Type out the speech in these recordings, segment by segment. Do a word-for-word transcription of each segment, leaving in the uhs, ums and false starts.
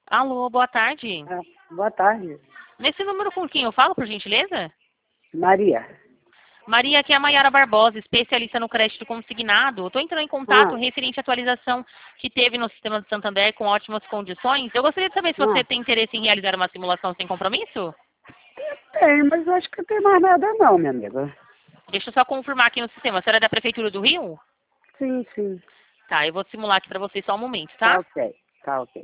Alô, boa tarde. Ah, boa tarde. Nesse número com quem eu falo, por gentileza? Maria. Maria, aqui é a Maiara Barbosa, especialista no crédito consignado. Estou entrando em contato Ah, referente à atualização que teve no sistema do Santander com ótimas condições. Eu gostaria de saber se você ah. tem interesse em realizar uma simulação sem compromisso? Tem, mas eu acho que não tem mais nada não, minha amiga. Deixa eu só confirmar aqui no sistema. A senhora é da Prefeitura do Rio? Sim, sim. Tá, eu vou simular aqui para vocês só um momento, Tá tá? ok. Tá ok.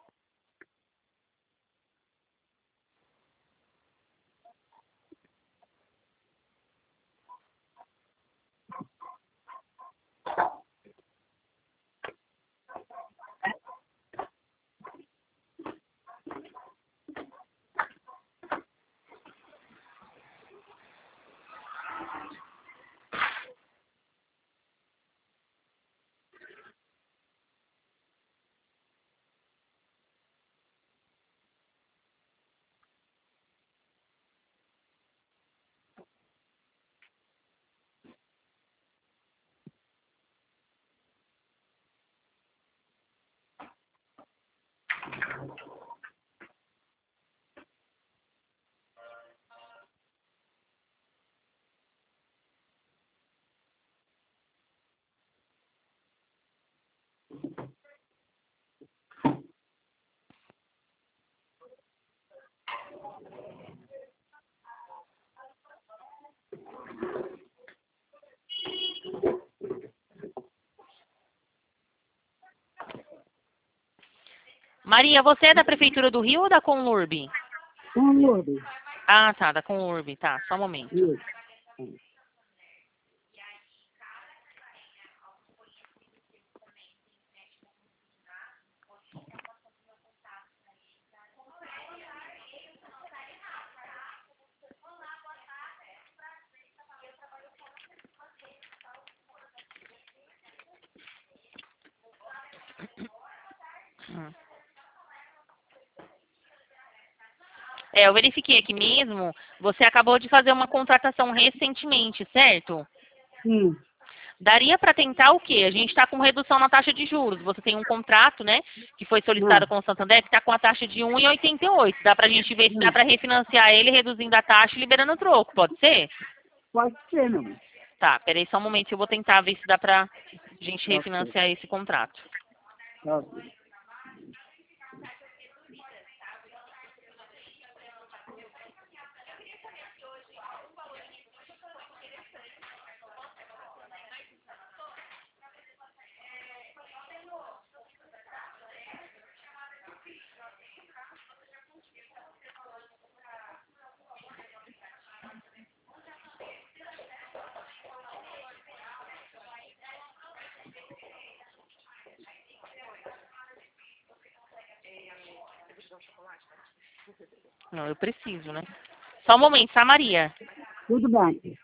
Maria, você é da Prefeitura do Rio ou da Conlurb? Um Lourdes. Ah, tá, da Conlurb, tá, só um momento. Isso. Hum. É, eu verifiquei aqui mesmo, você acabou de fazer uma contratação recentemente, certo? Sim. Daria para tentar o quê? A gente está com redução na taxa de juros. Você tem um contrato, né, que foi solicitado Ah, com o Santander, que está com a taxa de um vírgula oitenta e oito. Dá para a gente ver se dá hum. para refinanciar ele, reduzindo a taxa e liberando o troco, pode ser? Pode ser, meu amigo. Tá, peraí só um momento, eu vou tentar ver se dá para a gente Tá ok. refinanciar esse contrato. Tá ok. Não, eu preciso, né? Só um momento, tá, Maria? Tudo bem.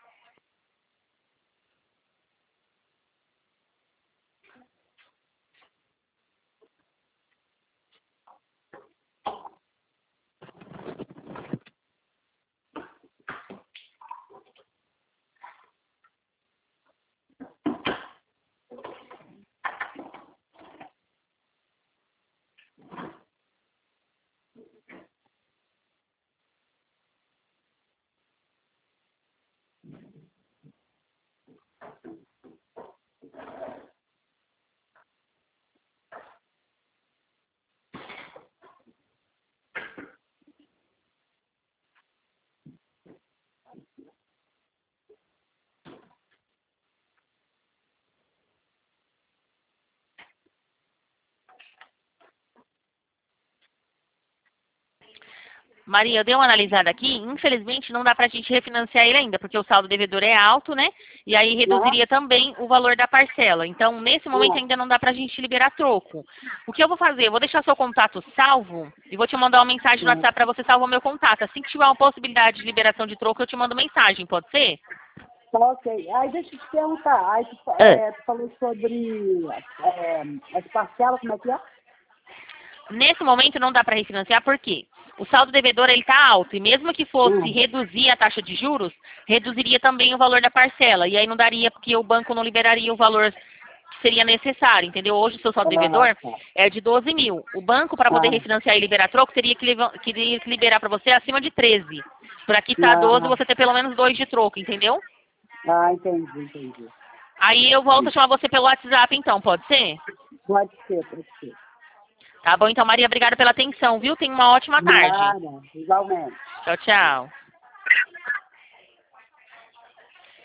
Maria, eu dei uma analisada aqui, infelizmente não dá pra gente refinanciar ele ainda, porque o saldo devedor é alto, né? E aí Ah, reduziria também o valor da parcela. Então, nesse momento ah, ainda não dá pra gente liberar troco. O que eu vou fazer? Eu vou deixar seu contato salvo e vou te mandar uma mensagem no ah. WhatsApp pra você salvar o meu contato. Assim que tiver uma possibilidade de liberação de troco, eu te mando mensagem, pode ser? Tá ok. Aí deixa eu te perguntar. Aí tu, fa- É. é, tu falou sobre é, as parcelas, como é que é? Nesse momento não dá para refinanciar, por quê? O saldo devedor ele está alto e mesmo que fosse Hum. reduzir a taxa de juros, reduziria também o valor da parcela. E aí não daria porque o banco não liberaria o valor que seria necessário, entendeu? Hoje o seu saldo devedor é de doze mil. O banco, para poder Ah. refinanciar e liberar troco, teria que, leva- teria que liberar para você acima de treze. Para quitar Ah. doze, você ter pelo menos dois de troco, entendeu? Ah, entendi, entendi. Aí eu volto a chamar você pelo WhatsApp, então, pode ser? Pode ser, pode ser. Tá bom, então, Maria, obrigada pela atenção, viu? Tenha uma ótima tarde. Nada, igualmente. Tchau, tchau.